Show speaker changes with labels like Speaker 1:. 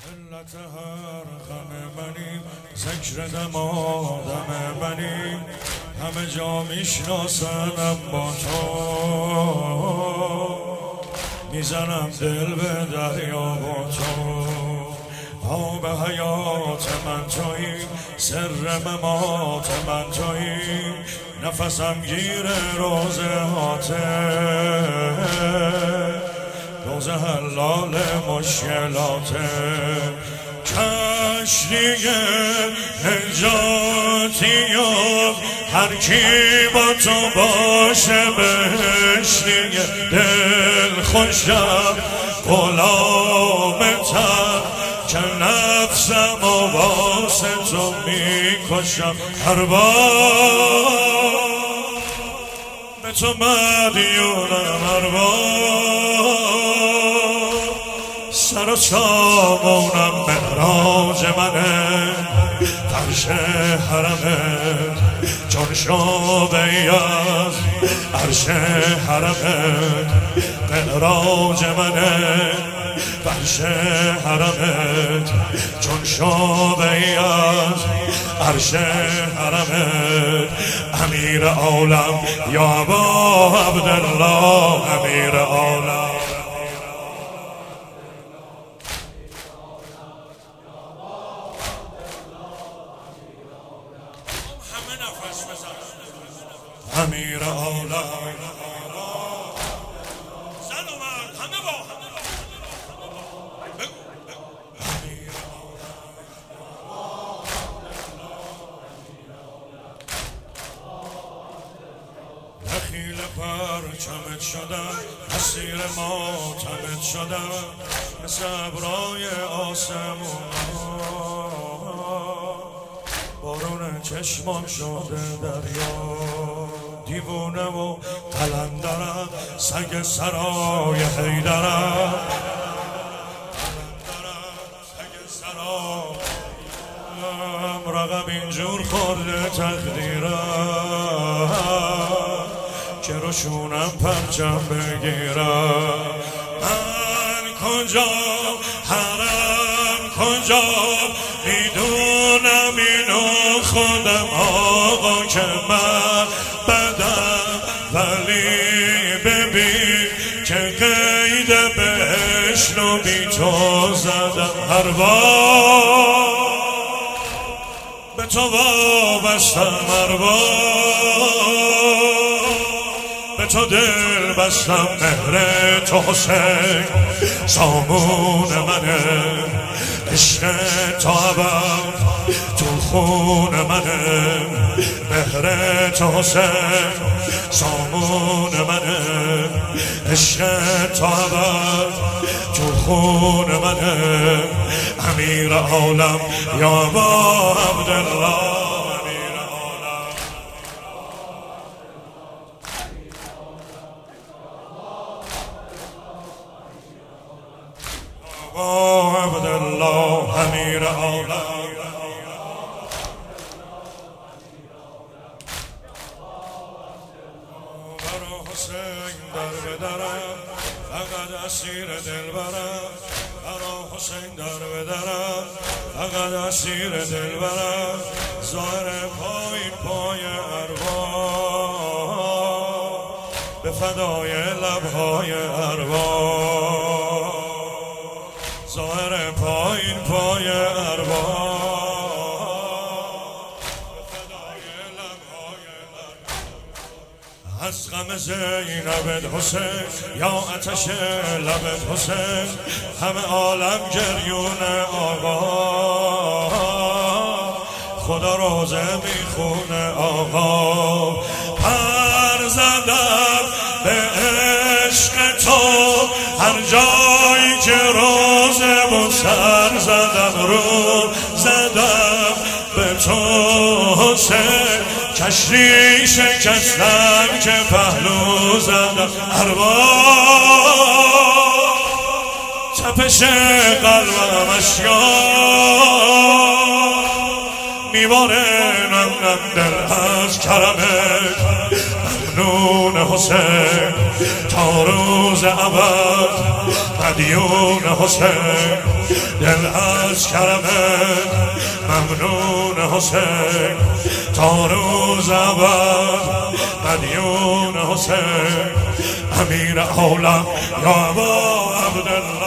Speaker 1: علت هر غم منی ذکر دم آدم منی، همه جا میشناسنم با تو، میزنم دل به دریا با تو. آب حیات من تویی، سر ممات من تویی، نفسم گیر روزهاته، روز حلال مشکلاته. کشتی نجاتی و هر کی با تو باشه بهشتی، دل خوشم غلامتم که نفسم و واسه تو میکشم. هر بار به تو مدیونم، هر بار سر و سامونم معراج منه، فرش حرمه چون شعبه‌ای از عرش حرمه، معراج منه فرش حرمت چون شعبه‌ای از عرش حرمت. امیر عالم یا ابا عبدالله، امیر عالم همه نفس بزن. امیر عالم زن و مرد همه با دخیل پرچمت شدم، اسیر ماتمت شدم، مثل ابرای آسمون بارون چشمان شده دریا. دیوونه و قلندرم، سگ سرای حیدرم، رقم اینجور خورده تقدیرم که روشونم پرچم بگیرم. من کجا حرم کجا میدونم اینو خودم آقا که من بدم، ولی ببین که قید بهشت رو بی تو زدم. هر بار به تو وابستم، هر بار به تو دل بستم. مهر تو حسین سامون منه، عشق تو ابد تو خون منه. مهر تو حسین سامون منه، عشق تو ابد تو خون منه. امیر عالم یا ابا عبدالله، امیر عالم ابا عبدالله، امیر عالم برا حسین در بدرم، فقط اسیر دل برم. برا حسین در بدرم، فقط اسیر دل برم. ظاهر پایین پای ارواح، به فدای لبهای ارواح. ظاهر پایین پای ارواح، به فدای لبهای ارواح. از غم زینبت حسین یا آتش لبت حسین، همه عالم گریون آقا. خدا روزه میخونه آقا. پر زدم به عشق تو هر جایی که روزه بود، سر زدم رو زدم به تو حسین. کشتی شکستم که پهلو زدم. ارواح تپش قلبم اشیا میباره، نم نم دل از کرمت. ممنون حسین تا روز ابد، مدیون حسین دل از کرمت ممنون حسین تا روز ابد مدیون حسین امیر عالم یا ابا عبدالله